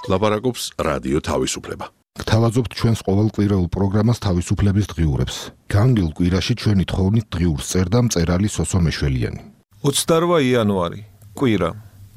ლაპარაკობს რადიო თავისუფლება. გთავაზობთ ჩვენს ყოველკვირეულ პროგრამას თავისუფლების დღიურებს. განვლილ კვირაში ჩვენი თხოვნით დღიურს წერდა მწერალი სოსო მეშველიანი. 28 იანვარი, კვირა.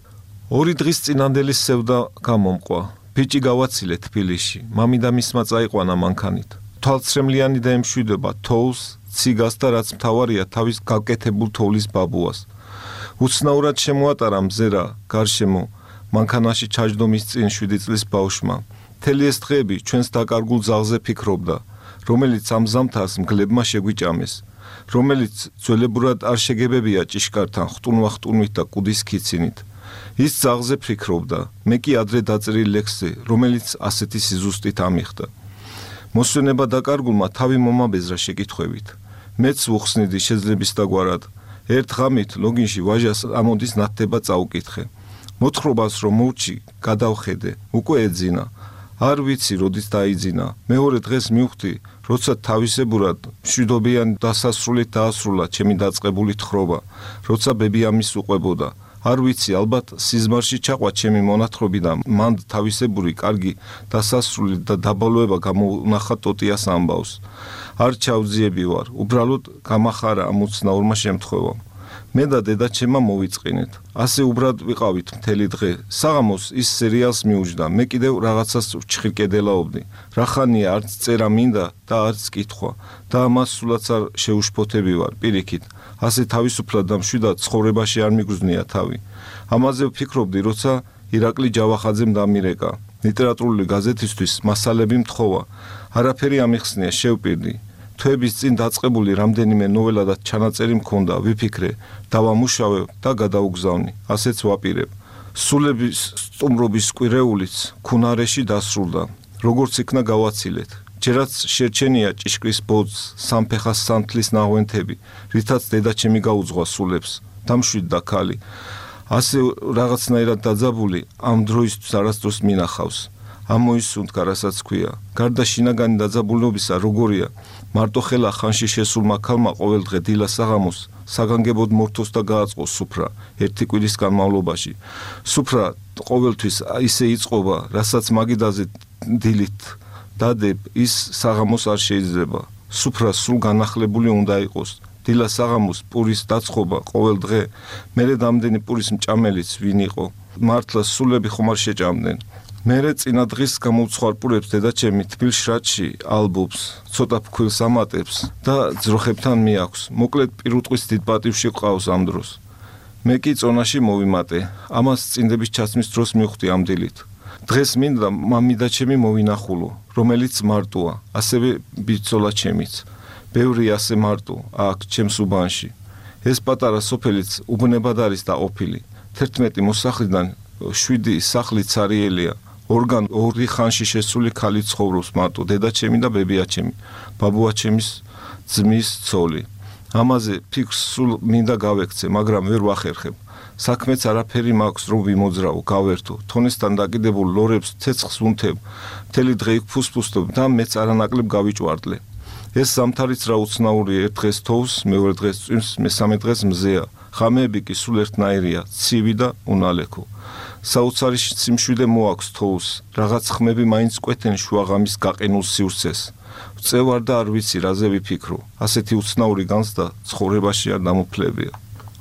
2 დღის წინანდელის სევდა გამომყვა. ბიჭი გავაცილე თბილისში. მამი და მისმა წაიყვანა მანქანით. თვალცრემლიანი და ემშვიდობა თოვლს, ციგას და რაც მთავარია თავის გაკეთებულ თოვლის ბაბუას. უცნაურად შემოატარა მზერა გარშემო მანქანაში ჩაჯდომის წინ 7 წლის ბავშვმა. მთელი ეს დღეები ჩვენს დაკარგულ ძალზე ფიქრობდა, რომელიც ამ ზამთარს მგლებმა შეგვიჭამეს, რომელიც ძველებურად არ შეგებებია ჭიშკართან ხტუნვა-ხტუნვით და კუდის ქიცინით. ის ძალზე ფიქრობდა, მე კი ადრე დაწერილ ლექსზე, რომელიც ასეთი სიზუსტით ამიხდა. მოსვენება დაკარგულმა თავი მომაბეზრა შეკითხვებით. მეც ვუხსნიდი შეძლების დაგვარად. ერთ ღამით ლოგინში ვაჟას ამოდის ნათდება წაუკითხე. მოთხრობას რომ მოვჭი, გადავხედე, უკვე ეძინა. არ ვიცი, როდის დაიძინა. მეორე დღეს მივხვდი, როცა თავისებურად მშვიდობიან დასასრულით დაასრულა ჩემი დაწყებული თხრობა, როცა ბები ამის უყვებოდა. არ ვიცი, ალბათ სიზმარში ჩაყვა ჩემი მონათხრობი და მანდ თავისებური კარგი დასასრული და დაბალოება გამოუნახა ტოტიას ამბავს. არ ჩავძიები ვარ, უბრალოდ გამახარა ამ უცნაურმა შემთხვევამ. მე და დედაჩემმა მოვიწყინეთ. ასე უბრად ვიყავით მთელი დღე. საღამოს ის სერიალს მიუჯდა. მე კიდევ რაღაცას ვჩხირკედელაობდი. რახანია არც წერა მინდა და არც კითხვა. და ამას სულაც არ შეუშფოთები ვარ, პირიქით. ასე თავისუფლად და მშვიდად ცხოვრებაში არ მიგრძნია თავი. ამაზე ვფიქრობდი, როცა ირაკლი ჯავახაძემ დამირეკა. ლიტერატურული გაზეთისთვის მასალები მთხოვა. არაფერი ამიხსნია, შევპირდი. თვეების წინ დაწყებული რამდენიმე ნოველა და ჩანაწერი მქონდა, ვიფიქრე, დავამუშავე და გადაუგზავნი. ასეც ვაპირებ. სულების სტუმრობის კვირეულიც ქუნარეში დასრულდა. როგორც იქნა გავაცილეთ. ჯერაც შერჩენია ჭიშკრის ბოძს, სამფეხას სანთლის ნაღვენთები, რითაც დედაჩემი გაუძღვა სულებს. დამშვიდდა ქალი. ასე რაღაცნაირად დაძაბული ამ დროისთვის არასდროს მინახავს. ამოისუნთქა, რასაც ქვია. გარდა შინაგანი დაძაბულობისა, როგორია, მარტო ხელა ხანში შესულმა ქალმა ყოველდღე დილა საღამოს საგანგებოდ მორთოს და გააწყო სუფრა 1 კვირის განმავლობაში. სუფრა ყოველთვის ისე იწყობა, რასაც მაგიდაზე დილით დადებ, ის საღამოს არ შეიძლება. სუფრა სულ განახლებული უნდა იყოს. დილა საღამოს პურის დაწყობა ყოველ დღე, მერე დამდენი პურის მჭამელიც ვინ იყო. მართლა სულები ხომ არ შეჭამდნენ. მერე წინა დღის გამოვცხვარპურებს დედაჩემი თბილ შრატში ალბობს, ცოტა ფქვილს ამატებს და ძროხებთან მიაქვს. მოკლედ პირუტყვის დიდ პატივში ყავს ამ დროს. მე კი წონაში მოვიმატე. ამას წინდების ჩაცმის დროს მივხვდი ამ დილით. დღეს მინდა მამიდაჩემი მოვინახულო, რომელიც მარტოა, ასევე ბიძოლა ჩემიც. ბევრი ასე მარტო აქ ჩემს უბანში. ეს პატარა სოფელიც უბნებად არის დაყოფილი. 11 მოსახლიდან 7 სახლი цаრიელია. ორგან 2 ხანში შესული ქალი ცხოვრობს მარტო, დედაჩემი და ბებიაჩემი, ბაბუაჩემის ძმის ცოლი. ამაზე ფიქრს სულ მინდა გავექცე, მაგრამ ვერ ვახერხებ. საქმეც არაფერი მაქვს რომ ვიმოძრავო, გავერთო. თონესთან დაკიდებულ ლორებს ცეცხლს ვუნთებ. მთელი დღე იქ ფუსფუსტობ და მეც არანაკლებ გავიჭვარდლე. ეს ზამთარიც რა უცნაურია, ერთ დღეს თოვს, მეორე დღეს წვიმს, მესამე დღეს მზეა. ხამეები კი სულ ერთნაირია, ცივი და უნალექო. საოცარი სიმშვიდე მოაქვს თოვს, რაღაც ხმები მაინც კვეთენ შუაღამის გაყინულ სივრცეს. ვწევარ და არ ვიცი რაზე ვიფიქრო. ასეთი უცნაური განცდა ცხოვრებაში არ დამოფლებია.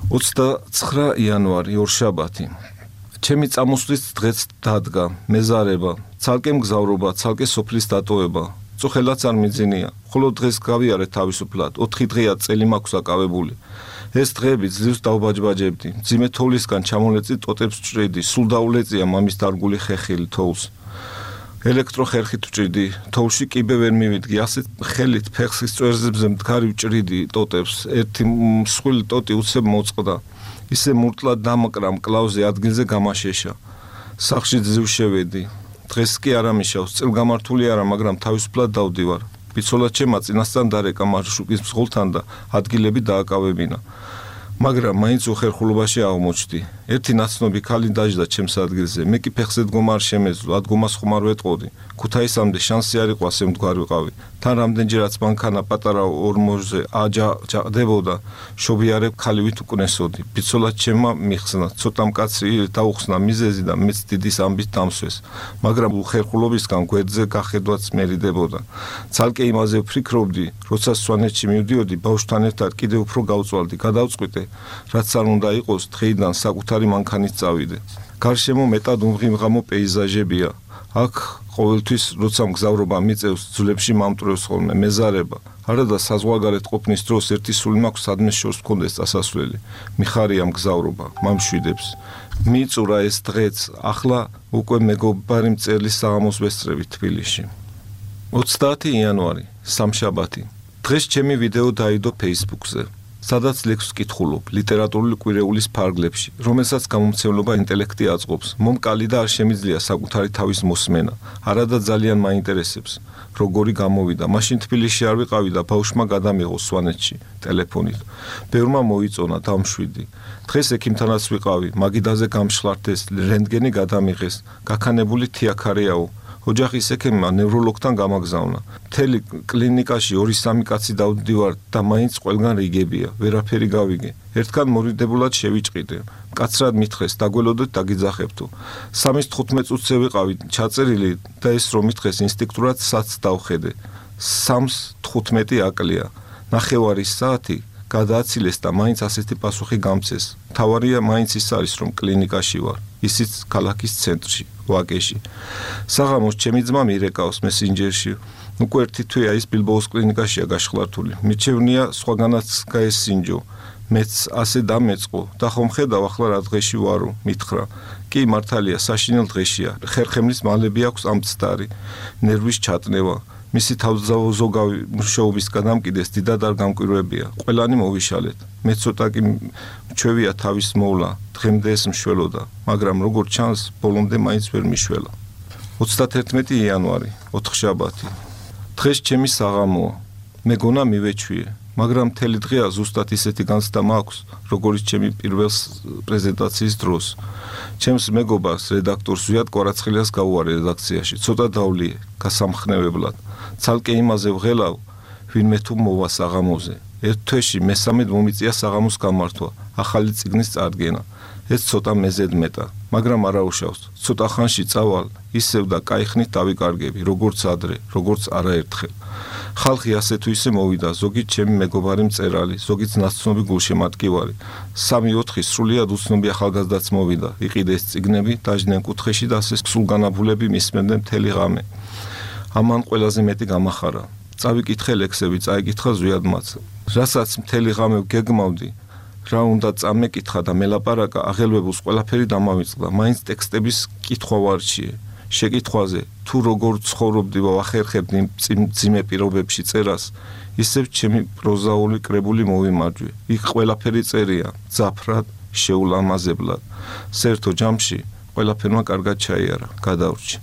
29 იანვარი, ორშაბათი. ჩემი წამოსვლის დღეც დადგა, მეზარება, ცალკე მგზავრობა, ცალკე სოფლის დატოვება. წუხელაც არ მიძინია. ხოლო დღეს გავიარე თავისუფლად, 4 დღეა წელი მაქვს აკავებული. ეს დღეები ძლივს დავბაჯბაჯებდი. მძიმე თოვლისგან ჩამოლეწი ტოტებს ვჭრიდი, სულ დაულეწია მამის დარგული ხეხილი თოვლს. ელექტროხერხით ვჭრიდი, თოვლში კიბე ვერ მივიდგი, ასე ხელით ფეხის წვერზე მდგარი ვჭრიდი ტოტებს. ერთი მსხვილი ტოტი უცებ მოწყდა. ისე მურტლად დამკრა მკლავზე ადგილზე გამაშეშა. სახლში ძლივ შევედი. დღეს კი არ ამიშავს, წელგამართული არა, მაგრამ თავისუფლად დავდივარ. ბიცოლა ჩემმა წინასწარ დარეკა მარშრუტის მსხოლთან და ადგილები დააკავებინა. მაგრამ მაინც უხერხულობაში აღმოჩნდი. ერთი ნაცნობი ქალი დაждდა ჩემს ადგილზე. მე კი ფეხზე დგომა არ შემეძლო, ადგომას ხომ არ ვეტყოდი. ქუთაისამდე შანსი არ იყო ასე მდგარი ვიყავი. თან რამდენჯერაც მანქანა პატარა 40-ზე აჯაყდებოდა, შობიარე ქალივით უკნესოდი. ბიცოლად ჩემმა მიხსნა, ცოტა მკაცრი დაუხსნა მიზეზი და მეც დიდი ამბით დამსვეს. მაგრამ უხერხულობისგან გვერდზე გახედვაც მერიდებოდა. ცალკე იმაზე ვფიქრობდი, როცა სვანეთში მივდიოდი, ბავშვთან ერთად კიდევ უფრო გავწვალდი, გადავწყვიტე, რაც არ უნდა იყოს, დღეიდან საკუთარი მანქანით წავიდე. გარშემო მეტად უმღიმღამო პეიზაჟებია. აქ ყოველთვის როცა მგზავრობა მიწევს, ძვლებში მომტრევს ხოლმე მეზარება. არადა საზღვარგარეთ ყოფნის დროს ერთი სული მაქვს სადმე შორს მქონდეს წასასვლელი. მიხარია მგზავრობა, მამშვიდებს. მიწურა ეს დღეც, ახლა უკვე მეგობარი მწერლის საღამოს ვესწრები თბილისში. 30 იანვარი, სამშაბათი. დღეს ჩემი ვიდეო დაიდო Facebook-ზე. სადაც ლექსს ვკითხულობ ლიტერატურული კვირეულის ფარგლებში, რომელსაც გამომცემლობა ინტელექტი აწყობს. მომკალი და არ შემიძლია საკუთარი თავის მოსმენა. არადა ძალიან მაინტერესებს, როგორი გამოვიდა. მაშინ თბილისში არ ვიყავი და ბავშვმა გადამიღო სვანეთში ტელეფონით. ბევრმა მოიწონა, დამშვიდი. დღეს ექიმთანაც ვიყავი, მაგიდაზე გამშლართეს, რენტგენი გადამიღეს, გაქანებული თიაქარეაო. ოჯახის ექიმმა ნევროლოგთან გამაგზავნა. მთელი კლინიკაში 2-3 კაცი დავდივარ და მაინც ყველგან რიგებია, ვერაფერი გავიგე. ერთგან მორიდებულად შევიჭყიდე. მკაცრად მითხრეს, დაგველოდეთ დაგიძახებთო. 3:15 წუთზე ვიყავი ჩაწერილი და ეს რომ მითხრეს ინსტინქტურად საცს დავხედე. 3:15 აკლია. ნახევარის საათი გადააცილეს და მაინც ასეთი პასუხი გამცეს. თავარია მაინც ის არის, რომ კლინიკაში ვარ. ისიც ქალაქის ცენტრში, ვაკეში. საღამოს ჩემი ძმა მირეკავს მესენჯერში. უკვე ერთი თვეა ის ბილბოოს კლინიკაშია გაშხლართული. მიჩევნია სხვაგანაც გაესინჯო. მეც ასე დამეწყო და ხომ ხედავ ახლა რა დღეში ვარო, მითხრა. კი მართალია, საშინელ დღეშია. ხერხემლის მალები აქვს ამცდარი. ნერვის ჩატნევა. მისი თავზავზოგავი მუშაობის გადამკიდეს დიდად არ გამკვირვებია. ყველანი მოვიშალეთ. მე ცოტა კი მჩვევია თავის მოვლა. დღემდე ეს მშველოდა, მაგრამ როგორ ჩანს, ბოლომდე მაინც ვერ მიშველა. 31 იანვარი, ოთხშაბათი. დღეს ჩემი საღამოა. მეგონა მივეჩვიე, მაგრამ მთელი დღეა ზუსტად ისეთი განცდა მაქვს, როგორც ჩემი პირველ პრეზენტაციის დროს. ჩემს მეგობარს, რედაქტორს ზვიად კვარაცხელიას გავუარე რედაქციაში, ცოტა დავლიე, გასამხნევებლად. ცალკე იმაზე ვღელავ, ვინმე თუ მოვა საღამოზე. ერთ თვეში მესამედ მომიწია საღამოს გამართვა, ახალი წიგნის წარდგენა. ეს ცოტა მეზედმეტა, მაგრამ არაუშავს. ცოტა ხანში წავალ, ისევ და კაიხნით დავიკარგები, როგორც ადრე, როგორც არაერთხელ. ხალხი ასე თუ ისე მოვიდა, ზოგი ჩემი მეგობარი მწერალი, ზოგიც ნაცნობი გულშემატკივარი. 3-4 სრულიად უცნობი ახალგაზრდაც მოვიდა, იყიდეს წიგნები, დაждდნენ კუთხეში და ასე სულგანაბულები მისმენდნენ მთელი ღამე. ამან ყველაზე მეტი გამახარა. წავიკითხე ლექსები, წაიკითხა ზვიად მათ. რასაც მთელი ღამე გეგმავდი, რა უნდა წამეკითხა და მელაპარაკა, აღელვებულს ყველაფერი დამავიწყდა. მაინც ტექსტების კითხვა ვარჩიე. შეკითხვაზე, თუ როგორ ცხოვრობდი ვახერხებდი მძიმე პირობებში წერას, ისევ ჩემი პროზაული კრებული მოვიმარჯვე. იქ ყველაფერი წერია, ძაფრად, შეულამაზებლად. საერთო ჯამში ყველაფერმა კარგად ჩაიარა, გადავრჩი.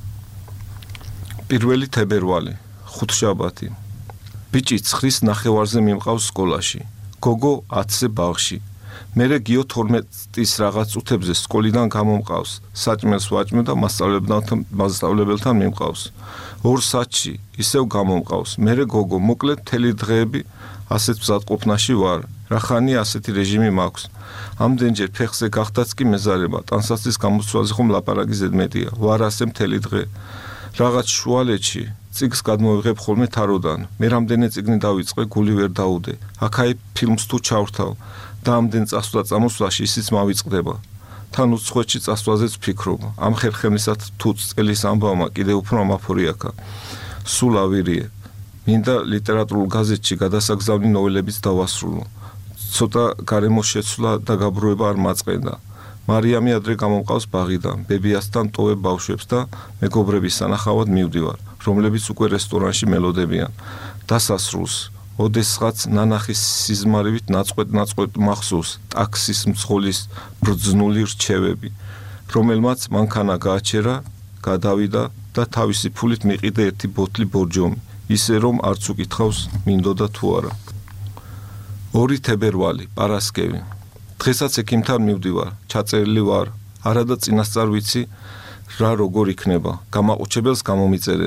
1 თებერვალი, ხუთშაბათი. ბიჭი 9-ის ნახევარზე მიმყავს სკოლაში. გოგო 10-ზე ბაღში. მერე გიო 12-ის რაღაც წუთებზე სკოლიდან გამომყავს. საჭმელს ვაჭმევ და მასწავლებელთან მიმყავს. 2 საათში ისევ გამომყავს. მერე გოგო, მოკლედ მთელი დღეები ასეთ მზადყოფნაში ვარ. რახანი ასეთი რეჟიმი მაქვს. ამდენჯერ ფეხზე გახდაც კი მეზარება. ტანსაცლის გამოსვლაზე ხომ ლაპარაკი ზედმეტია. ვარ ასე მთელი დღე. რაღაც შუალედში წიგს გადმოვიღებ ხოლმე თაროდან. მე რამდენი წიგნი დავიწყე, გული ვერ დაუდე. აქ-აი ფილმს თუ ჩავრთავ და ამდენ წასვლა-წამოსვლაში ისიც მავიწყდება. თან უცხოეთში წასვლაზეც ვფიქრობ. ამ ხერხემლისად თუ წელის ამბავმა კიდევ უფრო ამაფორიაქა. სულ ავირიე. მინდა ლიტერატურულ გაზეთში გადასაგზავნი ნოველებიც დავასრულო. ცოტა გარემო შეცვლა და გაბრუება არ მაწყენდა. მარიამი ადრე გამომყავს ბაღიდან, ბებიასთან ტოვებ ბავშვებს და მეგობრების სანახავად მივდივარ, რომლებიც უკვე რესტორანში მელოდებიან. დასასრულს, ოდესღაც ნანახის სიზმარივით ნაწყვეტ მახსოვს ტაქსის მძღოლის ბრძნული რჩევები, რომელმაც მანქანა გააჩერა, გადავიდა და თავისი ფულით მიყიდა ერთი ბოთლი ბორჯომი, ისე რომ არც უკითხავს მინდოდა თუ არა. 2 თებერვალი, პარასკევი. დღესაც ექიმთან მივდივარ, ჩაწერილი ვარ, არადა წინასწარ ვიცი, რა როგორ იქნება, გამაყუჩებელს გამომიწერენ.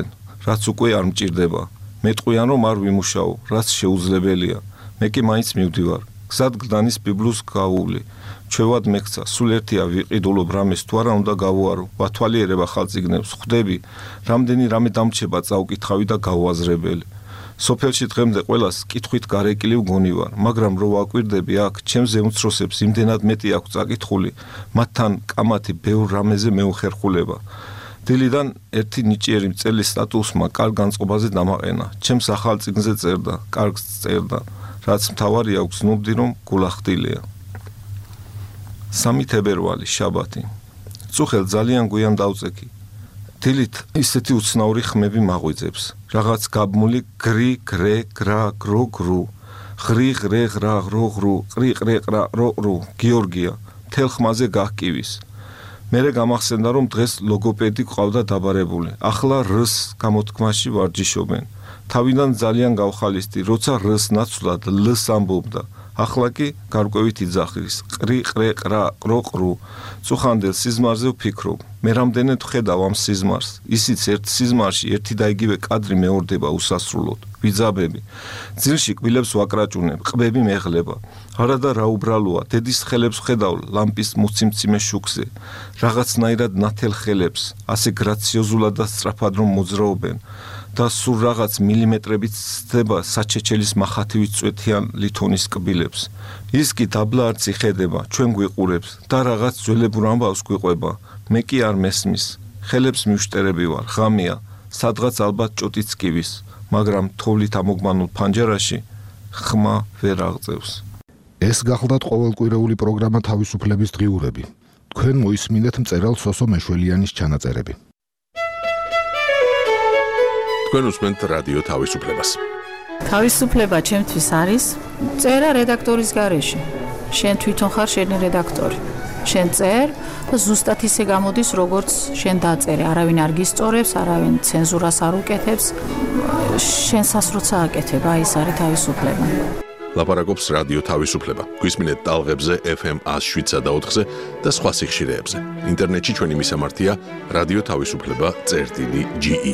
რაც უკვე არ მჭირდება. მეტყვიან რომ არ ვიმუშაო, რაც შეუძლებელია. მე კი მაინც მივდივარ. გზად გდანის ბიბლუს გაული. ჩვევად მეკცა, სულ ერთია ვიყიდულობ რამეს თუ არა უნდა გავუარო. ვათვალიერება ხალწიგნებს, ხვდები, რამდენი რამე დამრჩება წავკითხავი და გავუაზრებელი. სოფელში დღემდე ყველას კითხვით გარეკილი ვგონი ვარ, მაგრამ რო ვაკვირდები აქ, ჩემზე უმცროსებს იმდენად მეტი აქვს წაკითხული, მათთან კამათი ბევრ რამეზე მეუხერხულება. დილიდან ერთი ნიჭიერი მწელი სტატუსმა კარგ განწყობაზე დამაყენა. ჩემს ახალ წიგნზე წერდა, კარგს წერდა, რაც მთავარია უგზნობდი რომ გულახდილია. 3 თებერვალი, შაბათი. წუხელ ძალიან გვიან დავწექი. დილით ისეთი უცნაური ხმები მაღვიძებს. რაღაც გაბმული გრი, გრე, გრა, გრო, გრუ. ღრი, ღრე, ღრა, ღრო, ღრუ, ყრი, ყრე, ყრა, რო, რო, გიორგია. მთელ ხმაზე გահკივის. მერე გამახსენდა რომ დღეს ლოგოპედი ყავდა დაბარებული. ახლა რს გამოთქმაში ვარჯიშობენ. თავიდან ძალიან გავხალისდი, როცა რს ნაცვლად ლს ამბობდა. ახლა კი გარკვევით იძახის. ყრი, ყრე, ყრა, ყრო, ყრუ. წუხანდელ სიზმარზე ვფიქრობ. მე რამდენად ვხედავ ამ სიზმარს. ისიც ერთ სიზმარში ერთი და იგივე კადრი მეორდება უსასრულოდ. ვიძაბები. ძილში კბილებს ვაკრაჭუნებ, ყბები მეღლება. არადა რა უბრალოა, დედის ხელებს ვხედავ ლამპის მოციმციმე შუქზე. რაღაცნაირად ნათელ ხელებს, ასე გრაციოზულად და სწრაფად რომ მოძრაობენ. და სულ რაღაც მილიმეტრებით ცდება საჩეჩელის მახათივით წვეთიან ლითონის კბილებს. ის კი დაბლა არც იხედება, ჩვენ გვიყურებს და რაღაც ძველებურ ამბავს გვიყვება. მე კი არ მესმის. ხელებს მივშტერები ვარ, ღამეა, სადღაც ალბათ ჭოტიც კივის, მაგრამ თოვლით ამოგმანულ ფანჯარაში ხმა ვერ აღწევს. ეს გახლდათ ყოველკვირეული პროგრამა თავისუფლების დღიურები. თქვენ მოისმინეთ მწერალ სოსო მეშველიანის ჩანაწერები. თქვენ უსმენთ რადიო თავისუფლებას. თავისუფლება ჩემთვის არის წერა რედაქტორის გარეშე. შენ თვითონ ხარ შენი რედაქტორი. შენ წერ და ზუსტად ისე გამოდის, როგორც შენ დაწერე. არავინ არ გისწორებს, არავინ ცენზურას არ უკეთებს. შენსას როცა აკეთებ, აი ეს არის თავისუფლება. ლაპარაკობს რადიო თავისუფლება. გვისმინეთ ტალღებზე FM 107.4-ზე და სხვა სიხშირეებზე. ინტერნეტში ჩვენი მისამართია radioთავისუფლება.ge.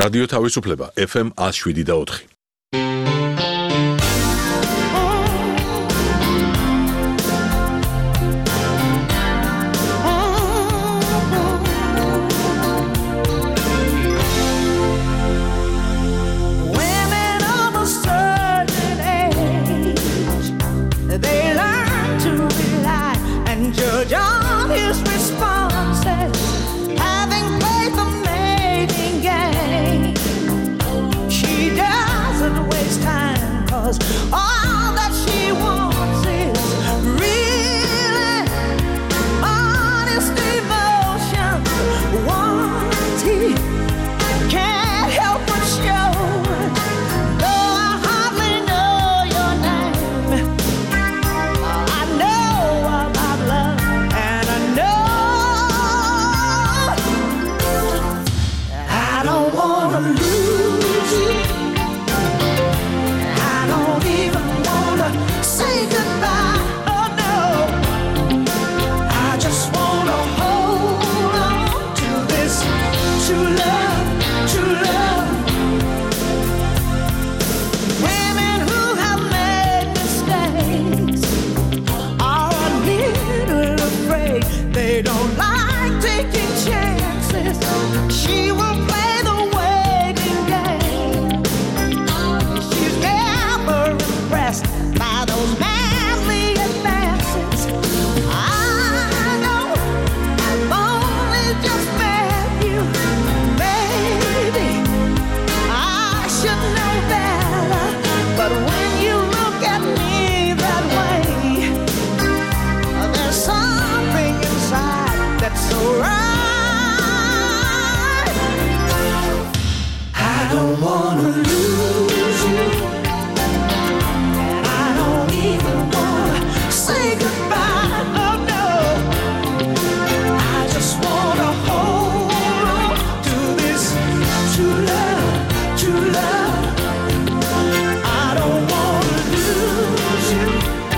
რადიო თავისუფლება FM 107.4. All that she wants is really honest emotion. What he can't help but show. Though I hardly know your name, I know about love, and I know I don't wanna lose you. Say goodbye, oh no. I just wanna hold on to this true love, true love. Women who have made mistakes are a little afraid. They don't like taking chances. She will play the waiting game. She's never impressed by those manly advances. I know I've only just met you. Maybe I should know better, but when you look at me that way, there's something inside that's so right. I don't wanna lose you. Say goodbye, oh no. I just wanna hold on to this true love, true love. I don't wanna lose you,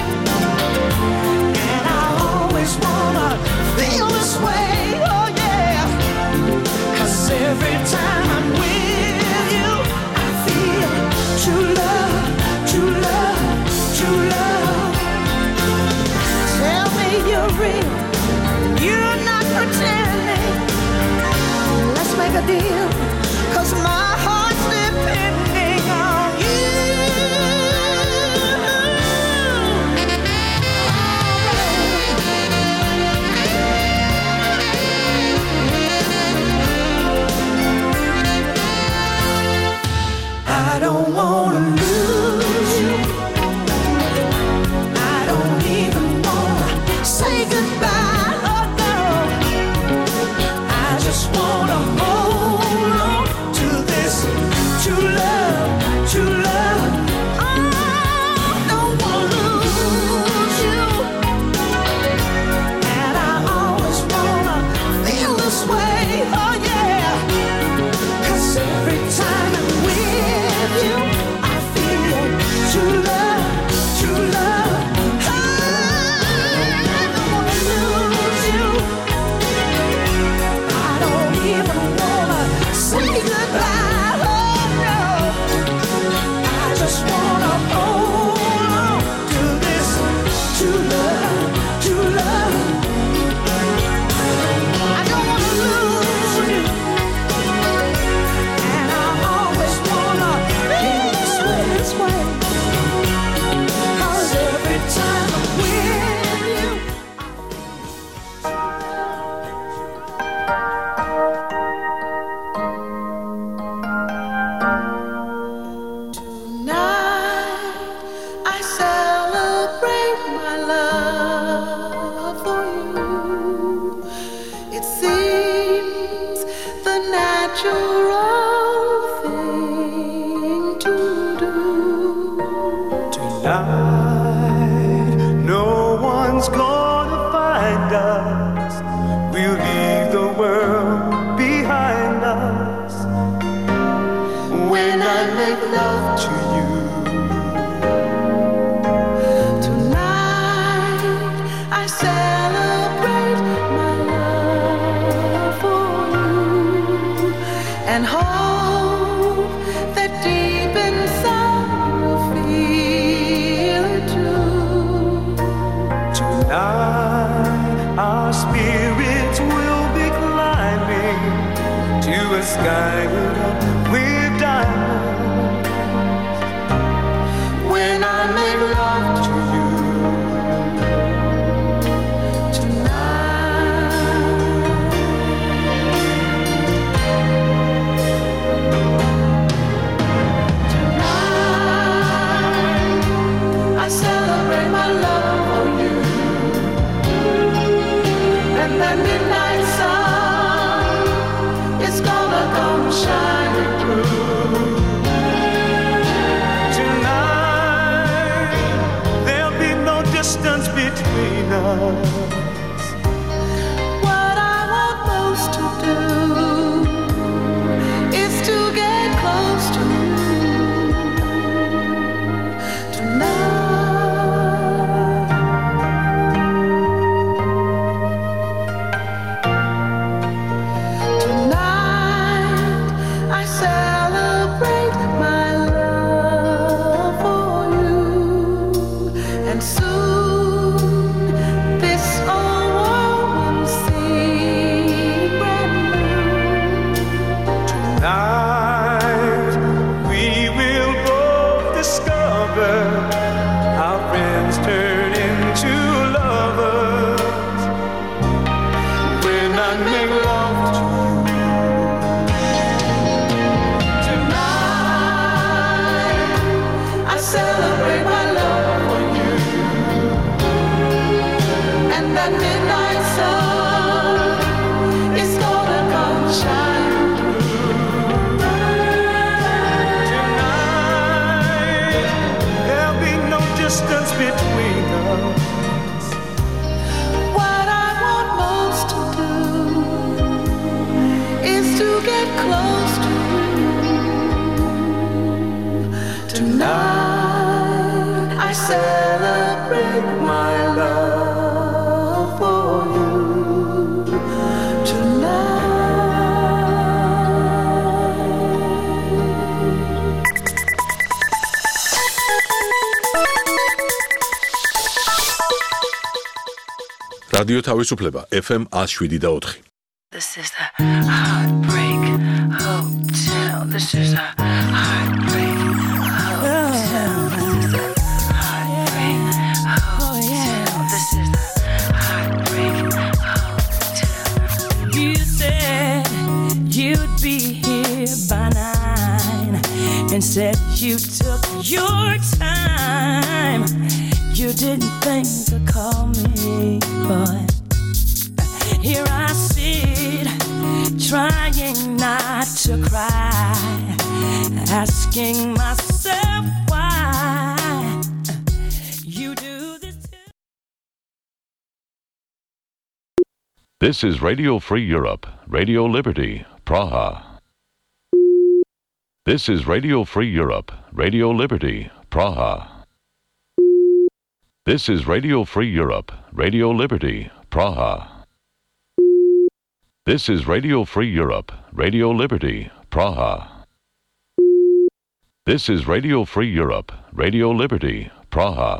and I always wanna feel this way, oh yeah. 'Cause every time I'm with you, I feel true love, true love, true love. Tell me you're real, you're not pretending. Let's make a deal, 'cause my heart's depending on you. I don't wanna lose you. I don't even wanna say goodbye, oh no. I just wanna hold on to this true love, true love. I don't wanna lose you, and I always wanna feel this way, oh yeah. 'Cause every time I'm with you, I feel true love, true love. Say goodbye, oh no. I just wanna hold on to this true love, true love. I don't wanna lose you, and I always wanna be this way. 'Cause every time I'm with you, no one's gonna find us. We'll leave the world behind us. When I make love to you, tonight I celebrate my love for you and hold sky lit up with diamonds. When I make love to you celebrate my love for you, and that midnight sun is gonna come shining through. Tonight there'll be no distance between us. What I want most to do is to get close to you tonight. რადიო თავისუფლება FM 107.4. This is the Heartbreak Hotel. This is the Heartbreak Hotel. Heartbreak Hotel. This is the Heartbreak Hotel. You said you'd be here by 9. Instead you took your time. You didn't think to call me, but here I sit, trying not to cry, asking myself why you do this. This is Radio Free Europe, Radio Liberty, Praha. This is Radio Free Europe, Radio Liberty, Praha. This is Radio Free Europe, Radio Liberty, Praha. This is Radio Free Europe, Radio Liberty, Praha. This is Radio Free Europe, Radio Liberty, Praha.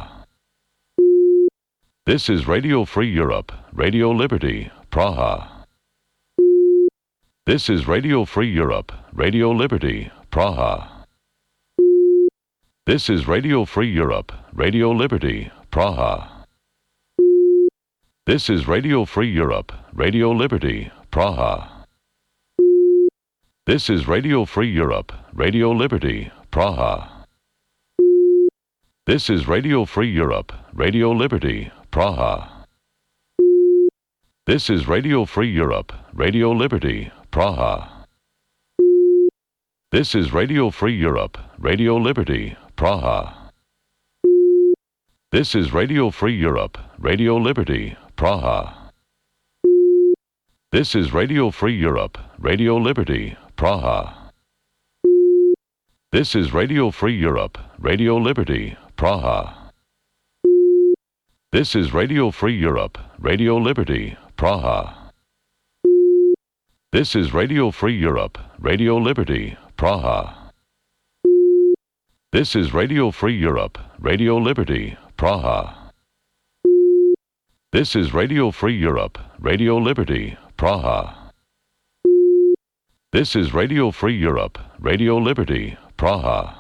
This is Radio Free Europe, Radio Liberty, Praha. This is Radio Free Europe, Radio Liberty, Praha. This is Radio Free Europe, Radio Liberty, Praha. This is Radio Free Europe, Radio Liberty, Praha. This is Radio Free Europe, Radio Liberty, Praha. This is Radio Free Europe, Radio Liberty, Praha. This is Radio Free Europe, Radio Liberty, Praha. This is Radio Free Europe, Radio Liberty, Praha. This is Radio Free Europe, Radio Liberty, Praha. This is Radio Free Europe, Radio Liberty, Praha. This is Radio Free Europe, Radio Liberty, Praha. This is Radio Free Europe, Radio Liberty, Praha. This is Radio Free Europe, Radio Liberty, Praha. This is Radio Free Europe, Radio Liberty, Praha. This is Radio Free Europe, Radio Liberty, Praha. This is Radio Free Europe, Radio Liberty, Praha.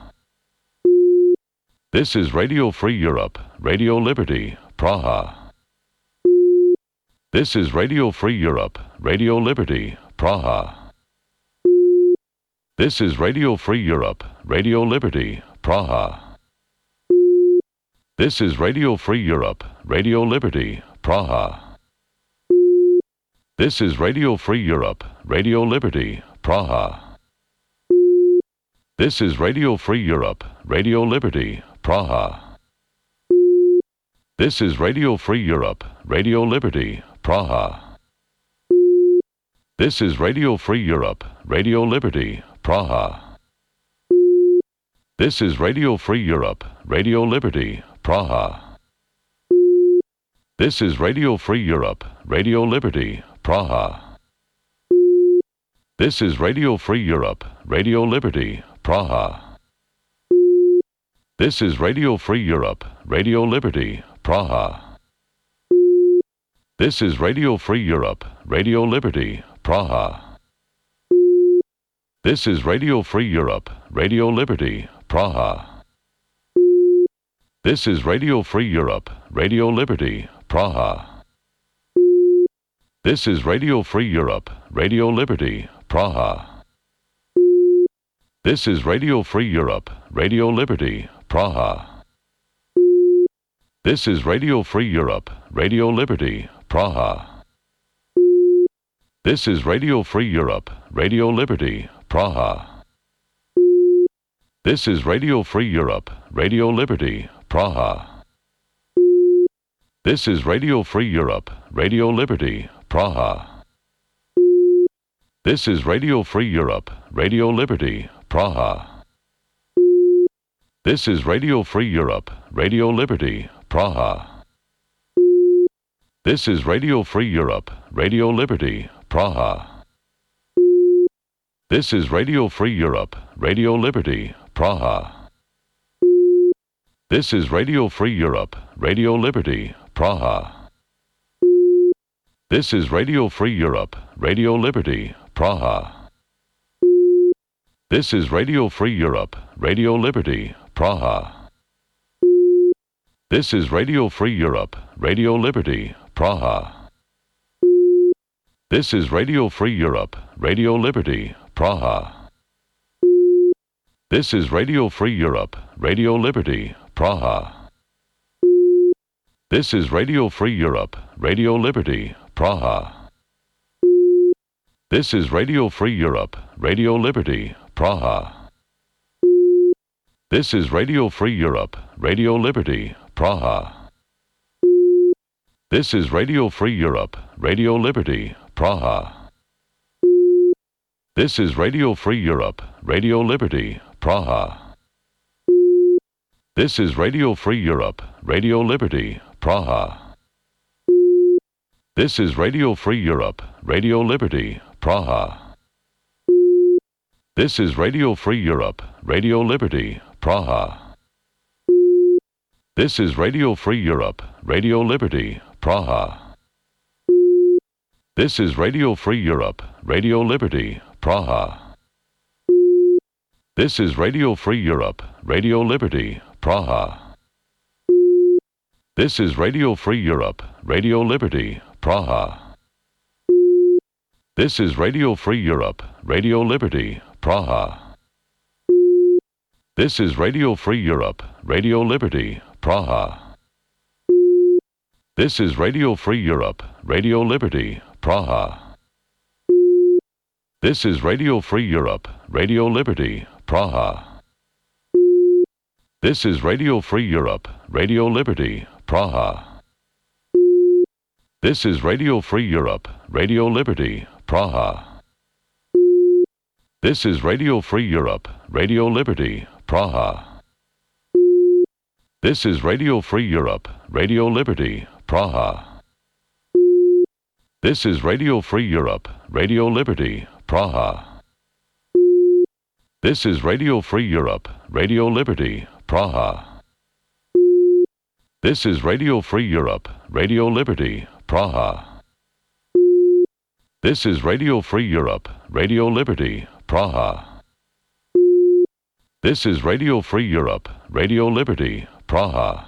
This is Radio Free Europe, Radio Liberty, Praha. This is Radio Free Europe, Radio Liberty, Praha. This is Radio Free Europe, Radio Liberty, Praha. This is Radio Free Europe, Radio Liberty, Praha. This is Radio Free Europe, Radio Liberty, Praha. This is Radio Free Europe, Radio Liberty, Praha. This is Radio Free Europe, Radio Liberty, Praha. This is Radio Free Europe, Radio Liberty, Praha. This is Radio Free Europe, Radio Liberty, Praha. This is Radio Free Europe, Radio Liberty, Praha. This is Radio Free Europe, Radio Liberty, Praha. This is Radio Free Europe, Radio Liberty, Praha. This is Radio Free Europe, Radio Liberty, Praha. This is Radio Free Europe, Radio Liberty, Praha. This is Radio Free Europe, Radio Liberty, Praha. This is Radio Free Europe, Radio Liberty, Praha. This is Radio Free Europe, Radio Liberty, Praha. This is Radio Free Europe, Radio Liberty, Praha. This is Radio Free Europe, Radio Liberty, Praha. This is Radio Free Europe, Radio Liberty, Praha. This is Radio Free Europe, Radio Liberty, Praha. This is Radio Free Europe, Radio Liberty, Praha. This is Radio Free Europe, Radio Liberty, Praha. This is Radio Free Europe, Radio Liberty, Praha. This is Radio Free Europe, Radio Liberty, Praha. This is Radio Free Europe, Radio Liberty, Praha. This is Radio Free Europe, Radio Liberty, Praha. This is Radio Free Europe, Radio Liberty, Praha. This is Radio Free Europe, Radio Liberty, Praha. This is Radio Free Europe, Radio Liberty, Praha. This is Radio Free Europe, Radio Liberty, Praha. This is Radio Free Europe, Radio Liberty, Praha. This is Radio Free Europe, Radio Liberty, Praha. This is Radio Free Europe, Radio Liberty, Praha. This is Radio Free Europe, Radio Liberty, Praha. This is Radio Free Europe, Radio Liberty, Praha. This is Radio Free Europe, Radio Liberty, Praha. This is Radio Free Europe, Radio Liberty, Praha. This is Radio Free Europe, Radio Liberty, Praha. This is Radio Free Europe, Radio Liberty, Praha. This is Radio Free Europe, Radio Liberty, Praha. This is Radio Free Europe, Radio Liberty, Praha. This is Radio Free Europe, Radio Liberty, Praha. This is Radio Free Europe, Radio Liberty, Praha. This is Radio Free Europe, Radio Liberty, Praha. This is Radio Free Europe, Radio Liberty, Praha. This is Radio Free Europe, Radio Liberty, Praha. This is Radio Free Europe, Radio Liberty, Praha. This is Radio Free Europe, Radio Liberty, Praha. This is Radio Free Europe, Radio Liberty, Praha. This is Radio Free Europe, Radio Liberty, Praha. This is Radio Free Europe, Radio Liberty, Praha. This is Radio Free Europe, Radio Liberty, Praha. This is Radio Free Europe, Radio Liberty, Praha. This is Radio Free Europe, Radio Liberty, Praha. This is Radio Free Europe, Radio Liberty, Praha.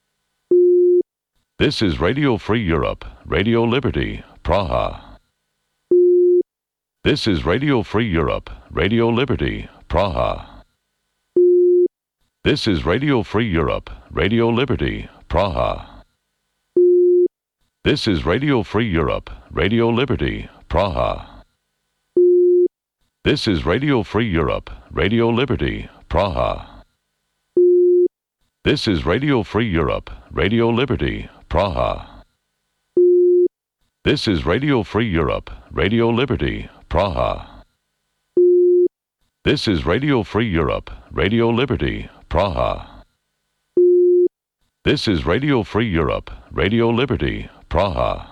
This is Radio Free Europe, Radio Liberty, Praha. This is Radio Free Europe, Radio Liberty, Praha. This is Radio Free Europe, Radio Liberty, Praha. This is Radio Free Europe, Radio Liberty, Praha. This is Radio Free Europe, Radio Liberty, Praha. This is Radio Free Europe, Radio Liberty, Praha. This is Radio Free Europe, Radio Liberty, Praha. This is Radio Free Europe, Radio Liberty, Praha. This is Radio Free Europe, Radio Liberty, Praha.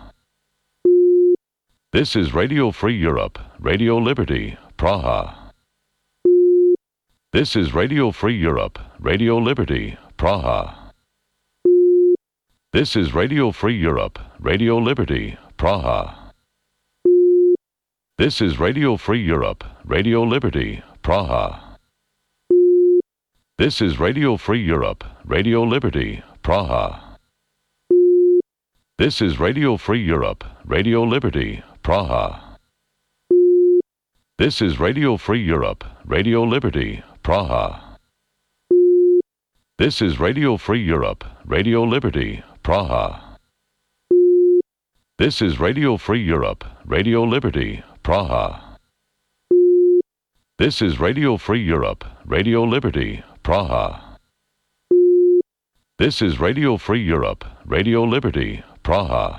This is Radio Free Europe, Radio Liberty, Praha. This is Radio Free Europe, Radio Liberty, Praha. This is Radio Free Europe, Radio Liberty, Praha. This is Radio Free Europe, Radio Liberty, Praha. This is Radio Free Europe, Radio Liberty, Praha. This is Radio Free Europe, Radio Liberty, Praha. This is Radio Free Europe, Radio Liberty, Praha. This is Radio Free Europe, Radio Liberty, Praha. This is Radio Free Europe, Radio Liberty, Praha. This is Radio Free Europe, Radio Liberty, Praha. This is Radio Free Europe, Radio Liberty, Praha.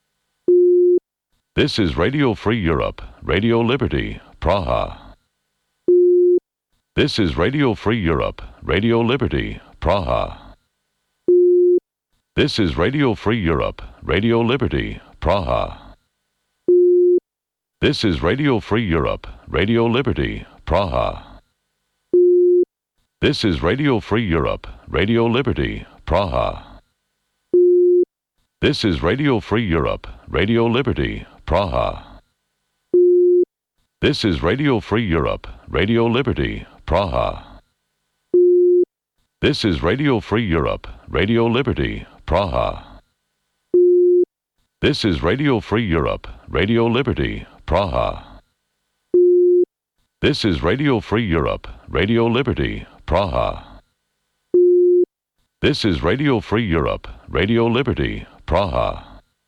This is Radio Free Europe, Radio Liberty, Praha. This is Radio Free Europe, Radio Liberty, Praha. This is Radio Free Europe, Radio Liberty, Praha. This is Radio Free Europe, Radio Liberty, Praha. This is Radio Free Europe, Radio Liberty, Praha. This is Radio Free Europe, Radio Liberty, Praha. This is Radio Free Europe, Radio Liberty, Praha. This is Radio Free Europe, Radio Liberty, Praha. This is Radio Free Europe, Radio Liberty, Praha. This is Radio Free Europe, Radio Liberty, Praha. This is Radio Free Europe, Radio Liberty, Praha.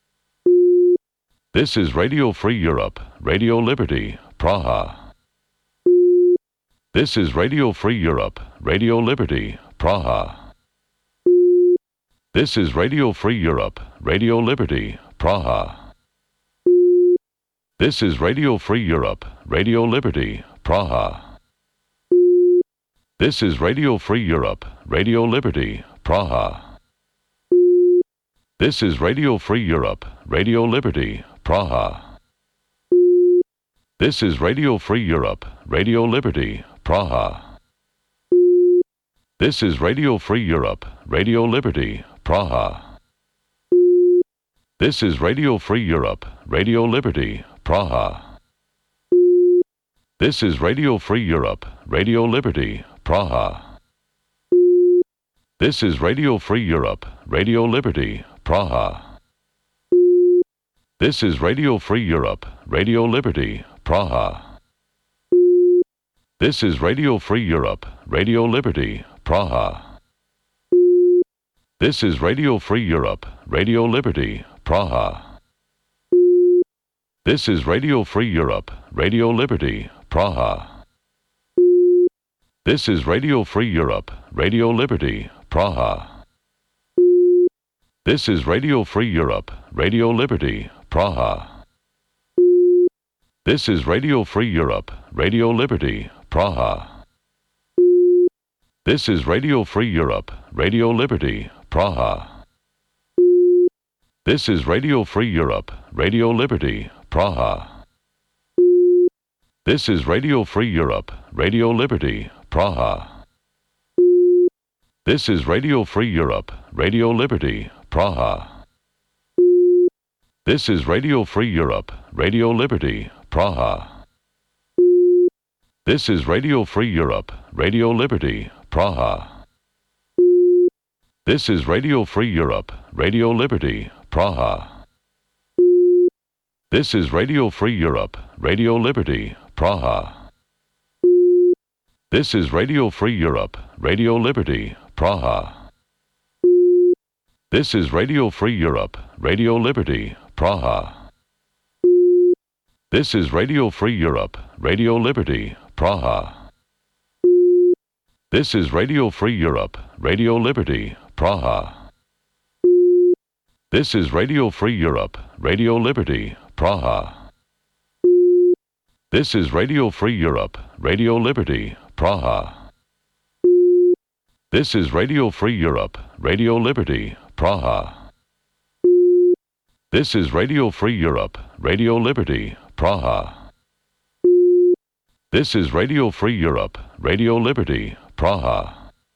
This is Radio Free Europe, Radio Liberty, Praha. This is Radio Free Europe, Radio Liberty, Praha. This is Radio Free Europe, Radio Liberty, Praha. This is Radio Free Europe, Radio Liberty, Praha. This is Radio Free Europe, Radio Liberty, Praha. This is Radio Free Europe, Radio Liberty, Praha. This is Radio Free Europe, Radio Liberty, Praha. This is Radio Free Europe, Radio Liberty, Praha. This is Radio Free Europe, Radio Liberty, Praha. This is Radio Free Europe, Radio Liberty, Praha. This is Radio Free Europe, Radio Liberty, Praha. This is Radio Free Europe, Radio Liberty, Praha. This is Radio Free Europe, Radio Liberty, Praha. This is Radio Free Europe, Radio Liberty, Praha. This is Radio Free Europe, Radio Liberty, Praha. This is Radio Free Europe, Radio Liberty, Praha. This is Radio Free Europe, Radio Liberty, Praha. This is Radio Free Europe, Radio Liberty, Praha. This is Radio Free Europe, Radio Liberty, Praha. This is Radio Free Europe, Radio Liberty, Praha. This is Radio Free Europe, Radio Liberty, Praha. This is Radio Free Europe, Radio Liberty, Praha. This is Radio Free Europe, Radio Liberty, Praha. This is Radio Free Europe, Radio Liberty, Praha. This is Radio Free Europe, Radio Liberty, Praha. This is Radio Free Europe, Radio Liberty, Praha. This is Radio Free Europe, Radio Liberty, Praha. This is Radio Free Europe, Radio Liberty, Praha. This is Radio Free Europe, Radio Liberty, Praha. This is Radio Free Europe, Radio Liberty, Praha. This is Radio Free Europe, Radio Liberty, Praha. This is Radio Free Europe, Radio Liberty, Praha. This is Radio Free Europe, Radio Liberty, Praha. This is Radio Free Europe, Radio Liberty, Praha. This is Radio Free Europe, Radio Liberty, Praha.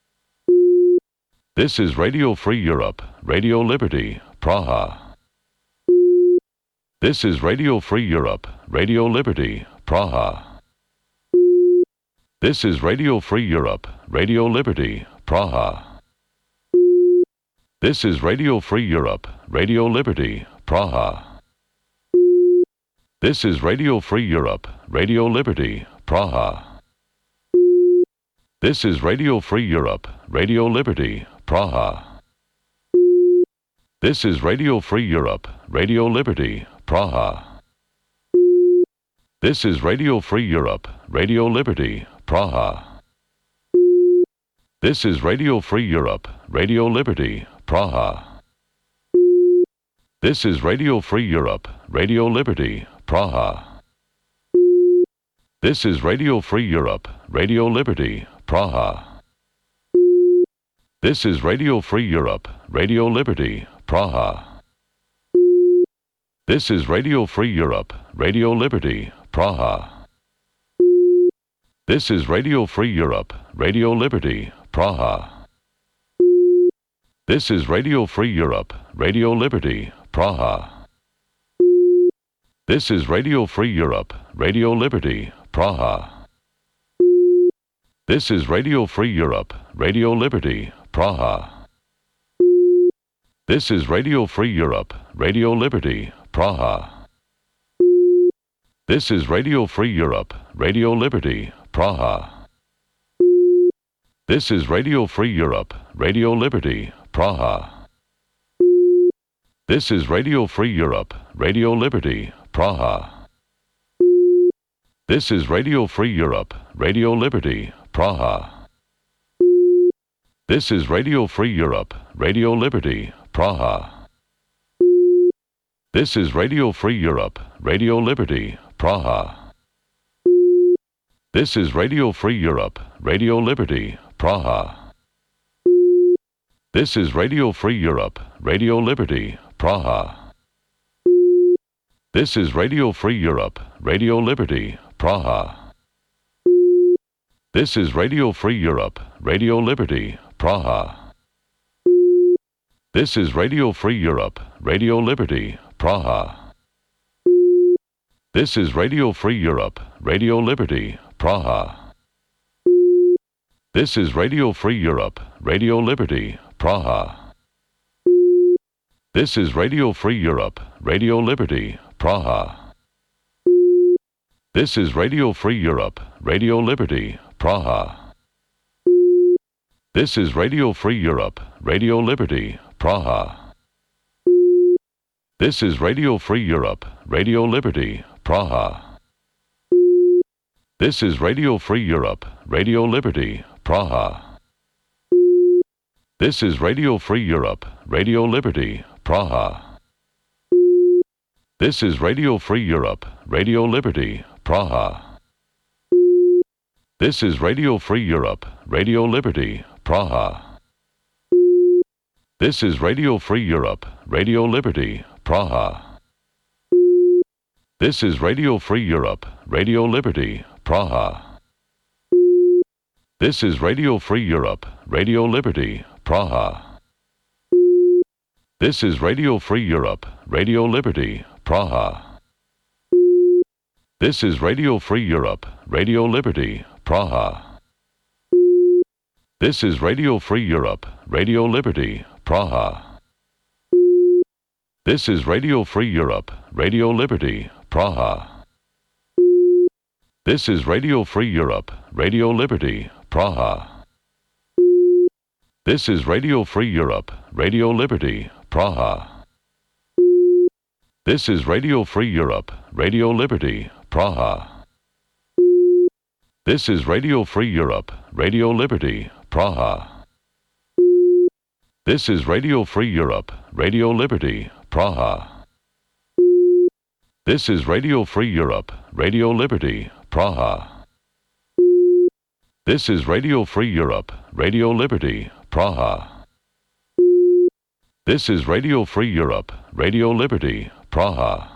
This is Radio Free Europe, Radio Liberty, Praha. This is Radio Free Europe, Radio Liberty, Praha. This is Radio Free Europe, Radio Liberty, Praha. This is Radio Free Europe, Radio Liberty, Praha. This is Radio Free Europe, Radio Liberty, Praha. This is Radio Free Europe, Radio Liberty, Praha. This is Radio Free Europe, Radio Liberty, Praha. This is Radio Free Europe, Radio Liberty, Praha. This is Radio Free Europe, Radio Liberty, Praha. This is Radio Free Europe, Radio Liberty, Praha. This is Radio Free Europe, Radio Liberty, Praha. This is Radio Free Europe, Radio Liberty, Praha. This is Radio Free Europe, Radio Liberty, Praha. This is Radio Free Europe, Radio Liberty, Praha. This is Radio Free Europe, Radio Liberty, Praha. This is Radio Free Europe, Radio Liberty, Praha. This is Radio Free Europe, Radio Liberty, Praha. This is Radio Free Europe, Radio Liberty, Praha. This is Radio Free Europe, Radio Liberty, Praha. This is Radio Free Europe, Radio Liberty, Praha. This is Radio Free Europe, Radio Liberty, Praha. This is Radio Free Europe, Radio Liberty, Praha. This is Radio Free Europe, Radio Liberty, Praha. This is Radio Free Europe, Radio Liberty, Praha. This is Radio Free Europe, Radio Liberty, Praha. This is Radio Free Europe, Radio Liberty, Praha. This is Radio Free Europe, Radio Liberty, Praha. This is Radio Free Europe, Radio Liberty, Praha. This is Radio Free Europe, Radio Liberty, Praha. This is Radio Free Europe, Radio Liberty, Praha. This is Radio Free Europe, Radio Liberty, Praha. This is Radio Free Europe, Radio Liberty, Praha. This is Radio Free Europe, Radio Liberty, Praha. This is Radio Free Europe, Radio Liberty, Praha. This is Radio Free Europe, Radio Liberty, Praha. This is Radio Free Europe, Radio Liberty, Praha. This is Radio Free Europe, Radio Liberty, Praha. This is Radio Free Europe, Radio Liberty, Praha. This is Radio Free Europe, Radio Liberty, Praha. This is Radio Free Europe, Radio Liberty, Praha. This is Radio Free Europe, Radio Liberty, Praha. This is Radio Free Europe, Radio Liberty, Praha. This is Radio Free Europe, Radio Liberty, Praha. This is Radio Free Europe, Radio Liberty, Praha. This is Radio Free Europe, Radio Liberty, Praha. This is Radio Free Europe, Radio Liberty, Praha. This is Radio Free Europe, Radio Liberty, Praha. This is Radio Free Europe, Radio Liberty, Praha. This is Radio Free Europe, Radio Liberty, Praha. This is Radio Free Europe, Radio Liberty, Praha. This is Radio Free Europe, Radio Liberty, Praha. This is Radio Free Europe, Radio Liberty, Praha. This is Radio Free Europe, Radio Liberty, Praha. This is Radio Free Europe, Radio Liberty, Praha.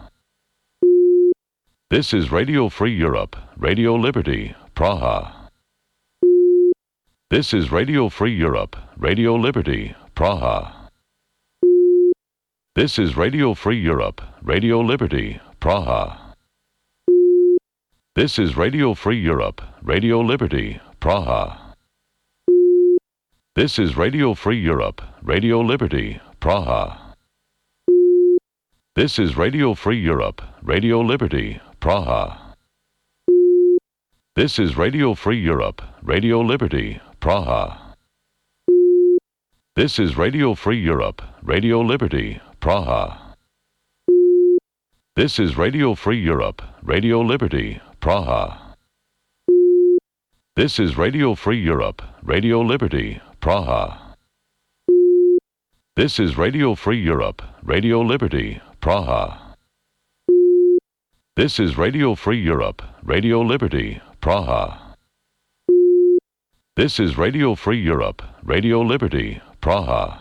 This is Radio Free Europe, Radio Liberty, Praha. This is Radio Free Europe, Radio Liberty, Praha. This is Radio Free Europe, Radio Liberty, Praha. This is Radio Free Europe, Radio Liberty, Praha. This is Radio Free Europe, Radio Liberty, Praha. This is Radio Free Europe, Radio Liberty, Praha. This is Radio Free Europe, Radio Liberty, Praha. This is Radio Free Europe, Radio Liberty, Praha. This is Radio Free Europe, Radio Liberty, Praha. This is Radio Free Europe, Radio Liberty, Praha. This is Radio Free Europe, Radio Liberty, Praha. This is Radio Free Europe, Radio Liberty, Praha. This is Radio Free Europe, Radio Liberty, Praha.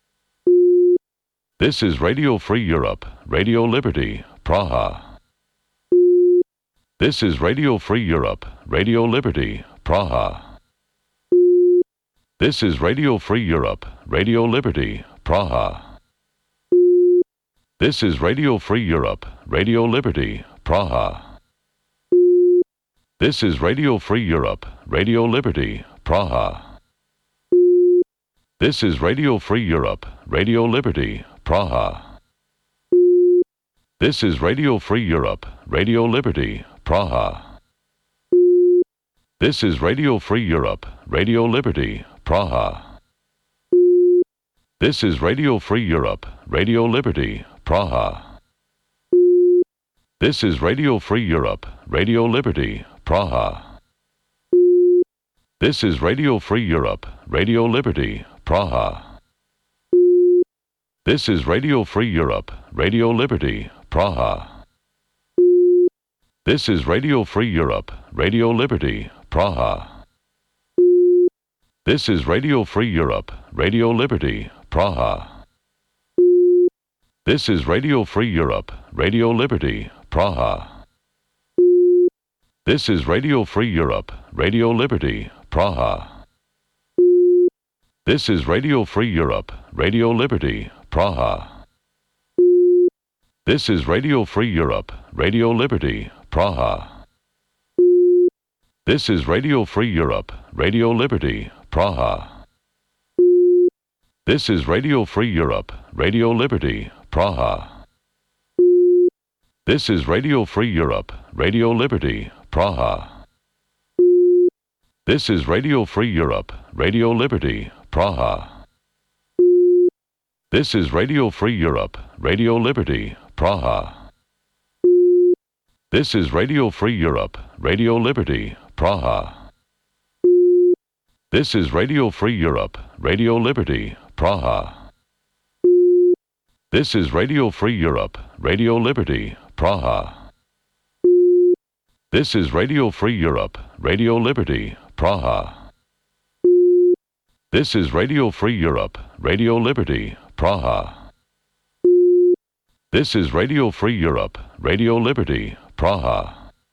This is Radio Free Europe, Radio Liberty, Praha. This is Radio Free Europe, Radio Liberty, Praha. This is Radio Free Europe, Radio Liberty, Praha. This is Radio Free Europe, Radio Liberty, Praha. This is Radio Free Europe, Radio Liberty, Praha. This is Radio Free Europe, Radio Liberty, Praha. This is Radio Free Europe, Radio Liberty, Praha. This is Radio Free Europe, Radio Liberty, Praha. This is Radio Free Europe, Radio Liberty, Praha. This is Radio Free Europe, Radio Liberty, Praha. This is Radio Free Europe, Radio Liberty, Praha. This is Radio Free Europe, Radio Liberty, Praha. This is Radio Free Europe, Radio Liberty, Praha. This is Radio Free Europe, Radio Liberty, Praha. This is Radio Free Europe, Radio Liberty, Praha. This is Radio Free Europe, Radio Liberty, Praha. This is Radio Free Europe, Radio Liberty, Praha. This is Radio Free Europe, Radio Liberty, Praha. This is Radio Free Europe, Radio Liberty, Praha. This is Radio Free Europe, Radio Liberty, Praha. This is Radio Free Europe, Radio Liberty, Praha. This is Radio Free Europe, Radio Liberty, Praha. This is Radio Free Europe, Radio Liberty, Praha. This is Radio Free Europe, Radio Liberty, Praha. This is Radio Free Europe, Radio Liberty, Praha. This is Radio Free Europe, Radio Liberty, Praha. This is Radio Free Europe, Radio Liberty, Praha. This is Radio Free Europe, Radio Liberty, Praha. This is Radio Free Europe, Radio Liberty, Praha.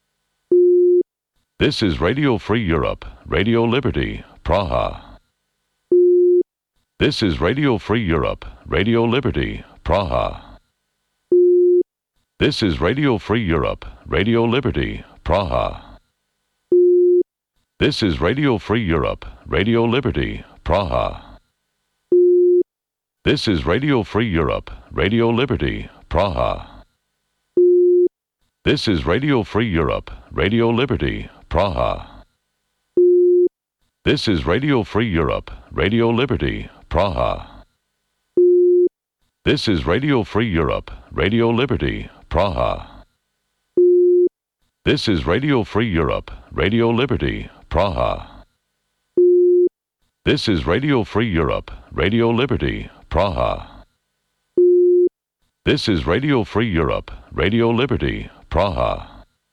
This is Radio Free Europe, Radio Liberty, Praha. This is Radio Free Europe, Radio Liberty, Praha. This is Radio Free Europe, Radio Liberty, Praha. This is Radio Free Europe, Radio Liberty, Praha. This is Radio Free Europe, Radio Liberty, Praha. This is Radio Free Europe, Radio Liberty, Praha. This is Radio Free Europe, Radio Liberty, Praha. This is Radio Free Europe, Radio Liberty, Praha. This is Radio Free Europe, Radio Liberty, Praha. This is Radio Free Europe, Radio Liberty, Praha. This is Radio Free Europe, Radio Liberty, Praha.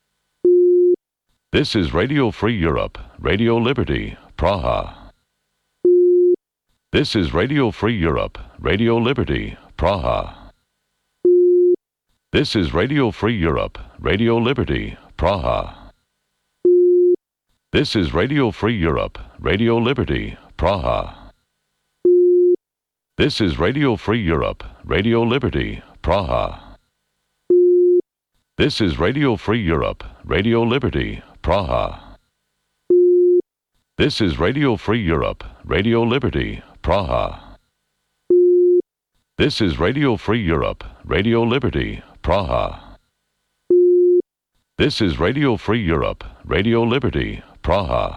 This is Radio Free Europe, Radio Liberty, Praha. This is Radio Free Europe, Radio Liberty, Praha. This is Radio Free Europe, Radio Liberty, Praha. This is Radio Free Europe, Radio Liberty, Praha. This is Radio Free Europe, Radio Liberty, Praha. This is Radio Free Europe, Radio Liberty, Praha. This is Radio Free Europe, Radio Liberty, Praha. This is Radio Free Europe, Radio Liberty, Praha. This is Radio Free Europe, Radio Liberty, Praha.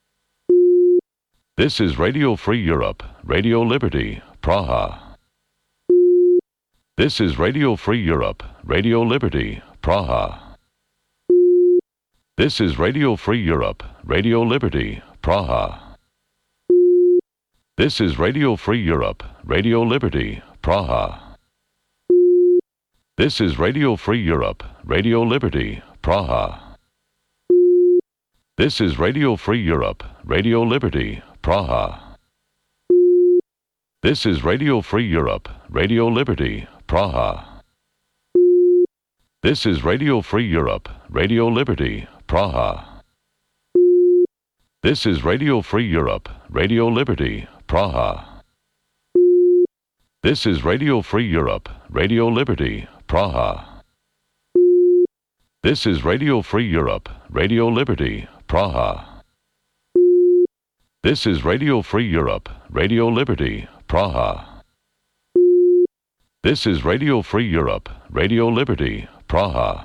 This is Radio Free Europe, Radio Liberty, Praha. This is Radio Free Europe, Radio Liberty, Praha. This is Radio Free Europe, Radio Liberty, Praha. This is Radio Free Europe, Radio Liberty, Praha. This is Radio Free Europe, Radio Liberty, Praha. This is Radio Free Europe, Radio Liberty, Praha. This is Radio Free Europe, Radio Liberty, Praha. This is Radio Free Europe, Radio Liberty, Praha. This is Radio Free Europe, Radio Liberty, Praha. This is Radio Free Europe, Radio Liberty, Praha. This is Radio Free Europe, Radio Liberty, Praha. This is Radio Free Europe, Radio Liberty, Praha. This is Radio Free Europe, Radio Liberty, Praha.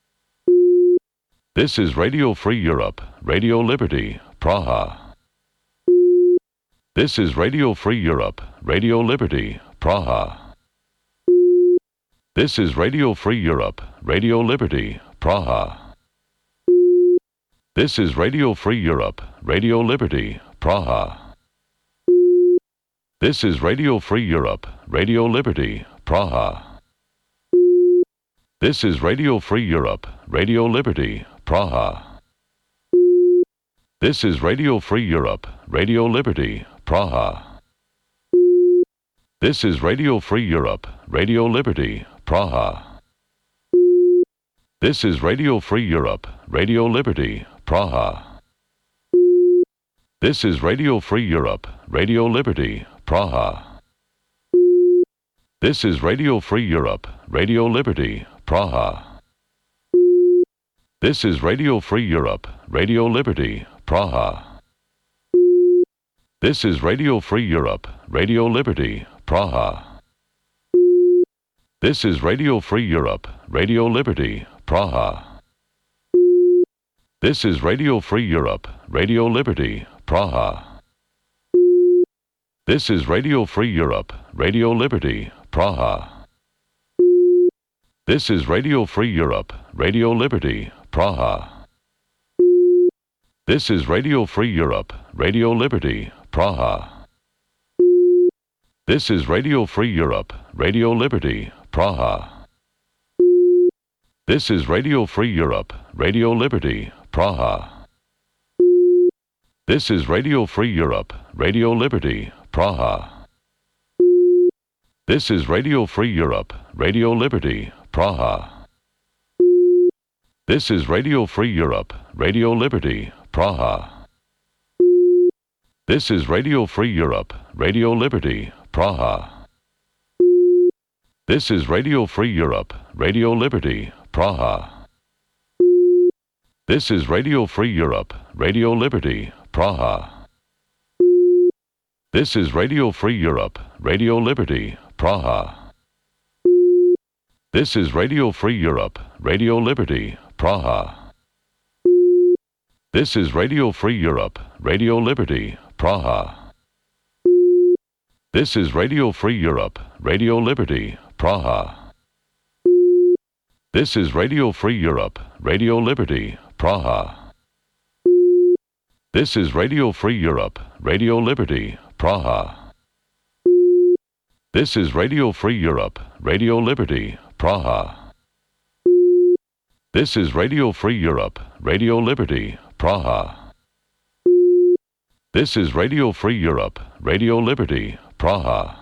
This is Radio Free Europe, Radio Liberty, Praha. This is Radio Free Europe, Radio Liberty, Praha. This is Radio Free Europe, Radio Liberty, Praha. This is Radio Free Europe, Radio Liberty, Praha. This is Radio Free Europe, Radio Liberty, Praha. This is Radio Free Europe, Radio Liberty, Praha. This is Radio Free Europe, Radio Liberty, Praha. This is Radio Free Europe, Radio Liberty, Praha. This is Radio Free Europe, Radio Liberty, Praha. This is Radio Free Europe, Radio Liberty, Praha. This is Radio Free Europe, Radio Liberty, Praha. This is Radio Free Europe, Radio Liberty, Praha. This is Radio Free Europe, Radio Liberty, Praha. This is Radio Free Europe, Radio Liberty, Praha. This is Radio Free Europe, Radio Liberty, Praha. This is Radio Free Europe, Radio Liberty, Praha. This is Radio Free Europe, Radio Liberty, Praha. This is Radio Free Europe, Radio Liberty, Praha. This is Radio Free Europe, Radio Liberty, Praha. This is Radio Free Europe, Radio Liberty, Praha. This is Radio Free Europe, Radio Liberty, Praha. This is Radio Free Europe, Radio Liberty, Praha. This is Radio Free Europe, Radio Liberty, Praha. This is Radio Free Europe, Radio Liberty, Praha. This is Radio Free Europe, Radio Liberty, Praha. This is Radio Free Europe, Radio Liberty, Praha. This is Radio Free Europe, Radio Liberty, Praha. This is Radio Free Europe, Radio Liberty, Praha. This is Radio Free Europe, Radio Liberty, Praha. This is Radio Free Europe, Radio Liberty, Praha. This is Radio Free Europe, Radio Liberty, Praha. This is Radio Free Europe, Radio Liberty, Praha. This is Radio Free Europe, Radio Liberty, Praha. This is Radio Free Europe, Radio Liberty, Praha. This is Radio Free Europe, Radio Liberty, Praha.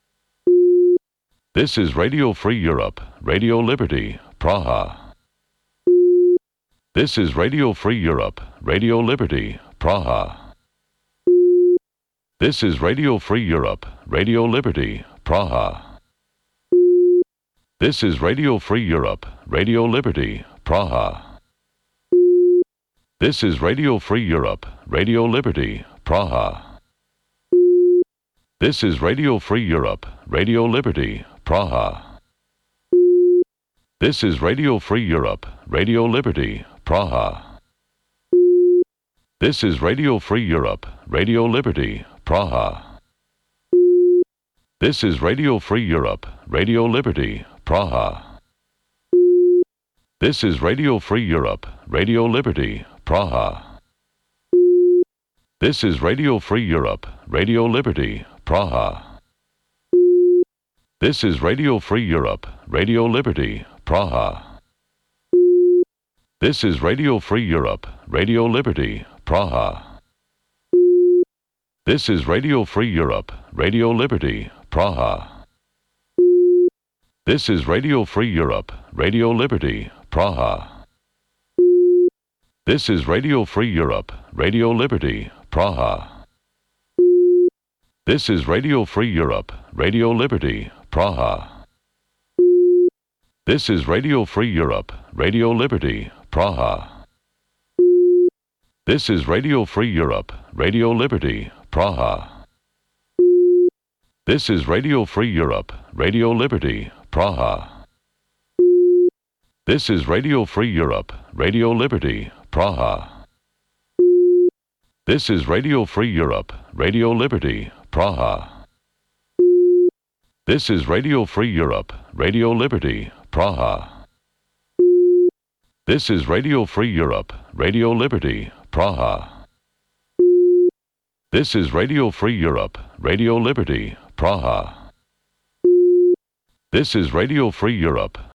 This is Radio Free Europe, Radio Liberty, Praha. This is Radio Free Europe, Radio Liberty, Praha. This is Radio Free Europe, Radio Liberty, Praha. This is Radio Free Europe, Radio Liberty, Praha. This is Radio Free Europe, Radio Liberty, Praha. This is Radio Free Europe, Radio Liberty, Praha. This is Radio Free Europe, Radio Liberty, Praha. This is Radio Free Europe, Radio Liberty, Praha. This is Radio Free Europe, Radio Liberty, Praha. This is Radio Free Europe, Radio Liberty, Praha. This is Radio Free Europe, Radio Liberty, Praha. This is Radio Free Europe, Radio Liberty, Praha. This is Radio Free Europe, Radio Liberty, Praha. This is Radio Free Europe, Radio Liberty, Praha. This is Radio Free Europe, Radio Liberty, Praha. This is Radio Free Europe, Radio Liberty, Praha. This is Radio Free Europe, Radio Liberty, Praha. This is Radio Free Europe, Radio Liberty, Praha. This is Radio Free Europe, Radio Liberty, Praha. This is Radio Free Europe, Radio Liberty, Praha. This is Radio Free Europe, Radio Liberty, Praha. This is Radio Free Europe, Radio Liberty, Praha. This is Radio Free Europe, Radio Liberty, Praha. This is Radio Free Europe, Radio Liberty, Praha. This is Radio Free Europe, Radio Liberty, Praha. This is Radio Free Europe,